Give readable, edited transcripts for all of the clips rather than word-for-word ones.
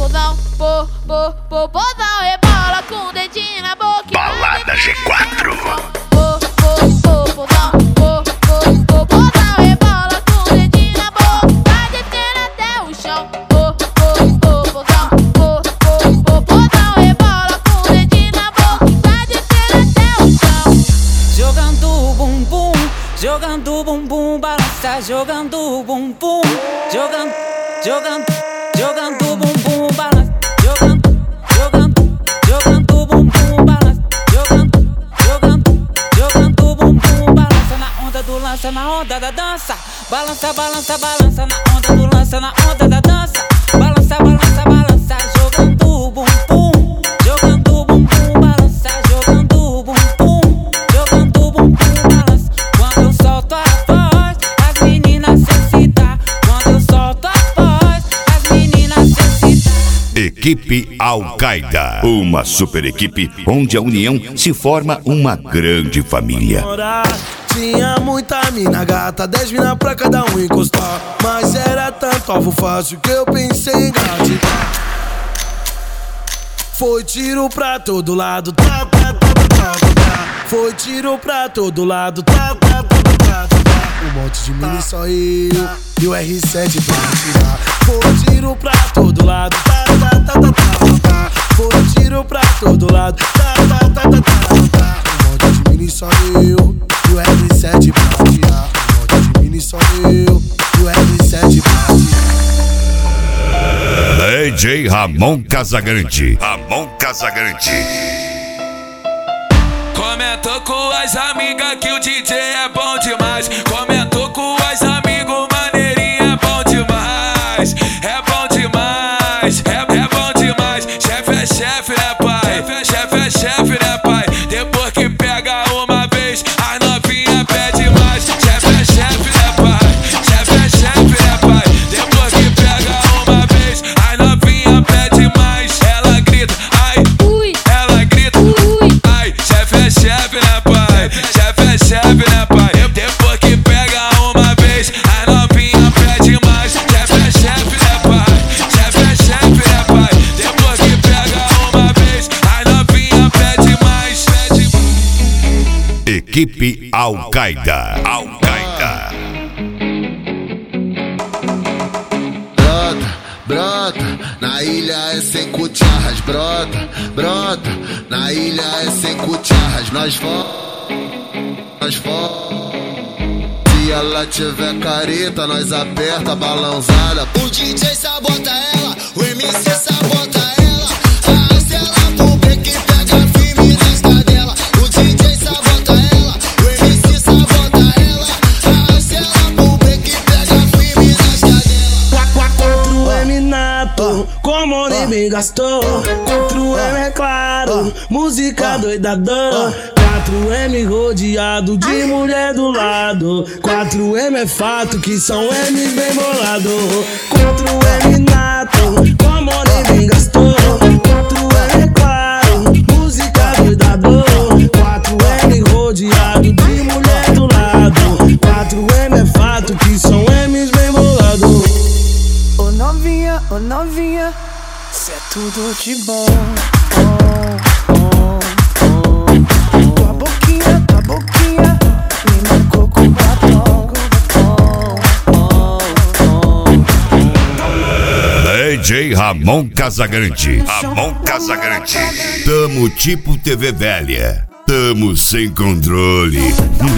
popozão, popozão, rebola com o dedinho na boca. Balada G4. Popozão, popozão, rebola com o dedinho na boca. Vai descendo até o chão. Popozão, popozão, rebola com o dedinho na boca. Vai descendo até o chão. Jogando o bumbum, jogando o bumbum, balança, jogando o bumbum, jogando o bumbum, balança, jogando o bumbum, balança, jogando o bumbum, balança na onda do lança, na onda da dança, balança, balança, balança na onda do lança, na onda da dança, balança, balança, balança, jogando o bumbum, jogando o bumbum, balança, jogando o bumbum, jogando o bumbum, balança. Quando eu solto a voz, as meninas se excitam. Quando eu solto a voz, as meninas se excitam. Equipe Al-Qaeda, uma super equipe onde a união se forma uma grande família. Tinha muita mina gata, 10 mina pra cada um encostar. Mas era tanto alvo fácil que eu pensei em gratidão. Foi tiro pra todo lado, tá, tá, tá, tá, tá, tá. Foi tiro pra todo lado, tá, tá, tá, tá, tá, tá. Um monte de mina e só eu e o R7 pra tirar. Foi tiro pra todo lado, tá, tá, tá, tá, tá, tá. Foi tiro pra todo lado, tá, tá, tá, tá, tá, tá. Um monte de mina e só eu e o R7 pra tirar. Um monte de mina e só eu e o R7 pra tirar. DJ Ramon Casagrande. Ramon Casagrande. Comentou com as amigas que o DJ é bom demais. Comentou com as amigos, maneirinho é bom demais. É bom demais, é bom demais. Chefe é chefe, né, pai? Chefe é chefe, né, pai? Depois que pega uma vez, as novinha pede mais. Chefe é chefe, né, pai? Chefe é chefe, né, pai? Depois que pega uma vez, as novinha pede mais. Ela grita, ai, Ui, ela grita, ui. ai. Chefe é chefe, né, pai? Chefe é chefe, né, pai? Depois que pega uma vez, as novinha pede mais. Chefe é chefe, né, pai? Chefe é chefe, né, pai? Depois que pega uma vez, as novinha pede mais. Equipe Al-Qaeda. Al-Qaeda. Brota, na ilha é sem cucharras. Brota, na ilha é sem cucharras. Nós Se ela tiver careta, nós aperta a balãozada. O DJ sabota ela, o MC sabota ela. A Astela pro break pega firme nas cadelas. O DJ sabota ela, o MC sabota ela. A Astela pro break pega firme nas cadelas. 4M nato, como nem me gastou. 4M é claro, música doidadão. 4M rodeado de mulher do lado. 4M é fato que são M's bem bolado. 4M nato, como nem me gastou. 4M é claro, música doidadão. 4M rodeado de mulher do lado. 4M é fato que são M's bem bolado. Ô novinha, cê é tudo de bom. Tua boquinha me marcou com batom. DJ Ramon Casagrande. Ramon Casagrande. Tamo tipo TV velha. Tamo sem controle.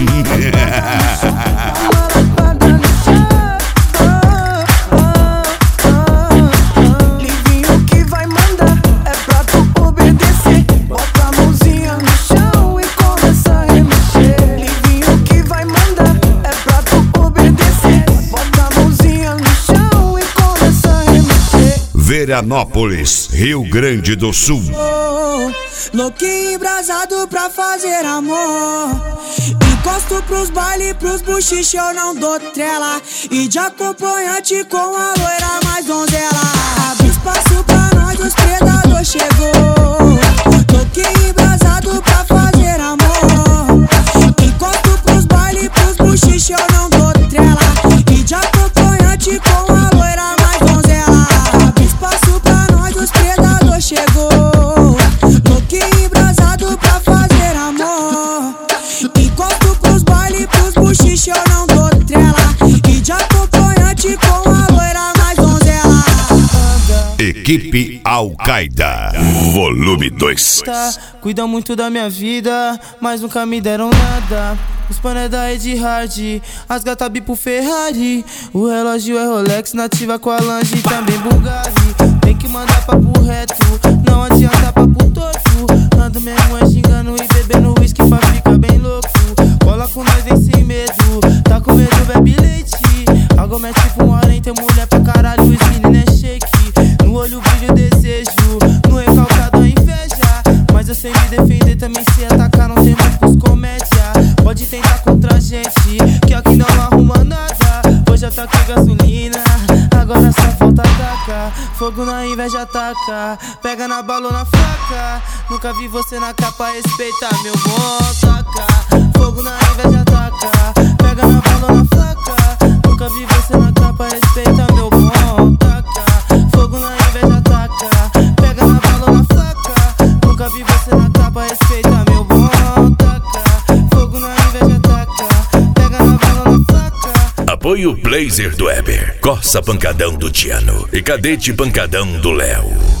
Livinho que vai mandar, é pra tu obedecer. Bota a mãozinha no chão e começa a remexer. Livinho que vai mandar, é pra tu obedecer. Bota a mãozinha no chão e começa a remexer. Veranópolis, Rio Grande do Sul. Louquinho embrasado pra fazer amor. Encosto pros baile, pros buchiche, eu não dou trela. E de acompanhante com a loira mais donzela. Abre espaço pra nós, os predador chegou. Louquinho embrasado pra fazer amor. Encosto pros baile, pros buchiche, eu não dou trela. E de acompanhante com a loira mais donzela. Abre espaço pra nós, os Equipe Al-Qaeda, volume 2. Cuidam muito da minha vida, mas nunca me deram nada. Os panos é da Ed Hard, as gata bipo Ferrari. O relógio é Rolex, nativa com a Lange, também Bulgari. Tem que mandar papo reto, não adianta papo torto. Ando mesmo é xingando e bebendo whisky pra ficar bem louco. Cola com nós, vem sem medo, tá com medo, bebe leite. Algo mete com além, tem mulher pra caralho, os meninos é shake. No olho brilho desejo, no recalcado a inveja. Mas eu sei me defender, também sei atacar, não tem muitos comédia. Pode tentar contra a gente, que aqui não arruma nada. Hoje eu taquei gasolina, agora só falta atacar. Fogo na inveja ataca, pega na bala ou na faca. Nunca vi você na capa, respeita meu bom, taca. Fogo na inveja ataca, pega na bala ou na faca. Nunca vi você na capa, respeita meu bom, taca. Fogo na inveja ataca, pega na bala ou na faca. Nunca vi você na capa, respeita meu bom, taca. Fogo na inveja ataca, pega na bala ou na faca. Apoio Blazer do Weber, Corsa Pancadão do Tiano e Cadete Pancadão do Léo.